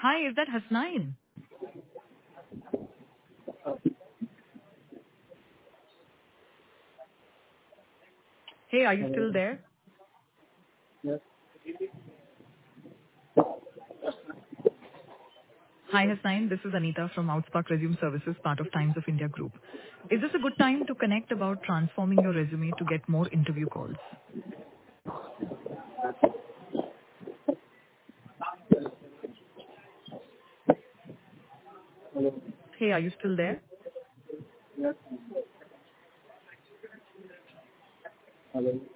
Hi, is that Hasnain? Hey, are you Hello. still there? Yes. Hi, Hasnain. This is Anita from Outspark Resume Services, part of Times of India Group. Is this a good time to connect about transforming your resume to get more interview calls? Hello. Hey, are you still there? Yes. Hello.